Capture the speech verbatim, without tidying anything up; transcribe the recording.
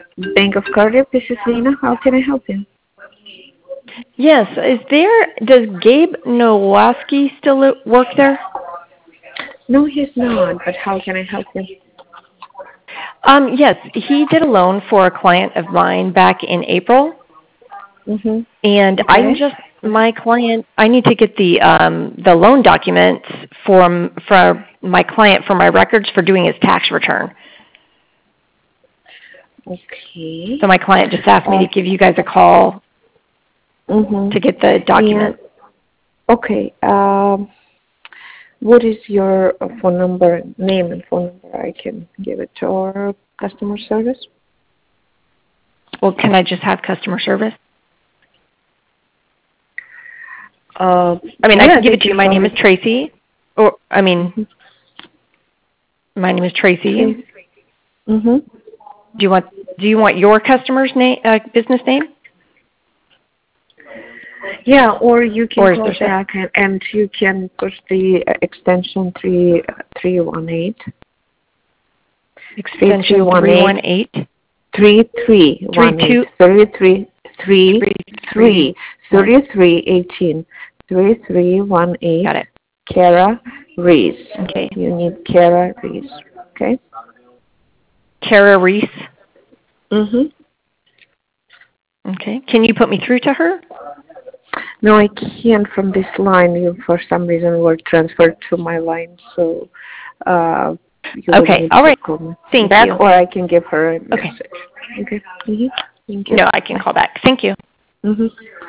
Bank of Cardiff, this is Lena. How can I help you? Yes. Is there? Does Gabe Nowosky still li- work there? No, he's not, but how can I help you? Um, yes, he did a loan for a client of mine back in April, Mm-hmm. and I'm Okay. just my client. I need to get the um, the loan documents from for my client for my records for doing his tax return. Okay. So my client just asked me Uh, to give you guys a call mm-hmm. to get the And, document. okay. Um, what is your uh, phone number, name and phone number? I can give it to our customer service. Well, can I just have customer service? Uh, I mean, I yeah, can give they it to you. can My call name is it. Tracy. Or I mean, Mm-hmm. my name is Tracy. Okay. Mm-hmm. Do you want Do you want your customer's name, uh, business name, Yeah, or you can or is call there some back and, and you can push the uh, extension three three one eight. Three three extension one three eight. one eight Three three three one eight. two Thirty three three three three three one? thirty three eighteen. Three three one eight. Got it. Kara Reese. Okay. You need Kara Reese. Okay. Kara Reese. Mhm. Okay. Can you put me through to her? No, I can't from this line. You, for some reason, were transferred to my line, so uh, you would Okay. need All to right. call me Thank back, you. or I can give her a Okay. message. Okay. Mhm. Thank you. No, I can call back. Thank you. Mhm.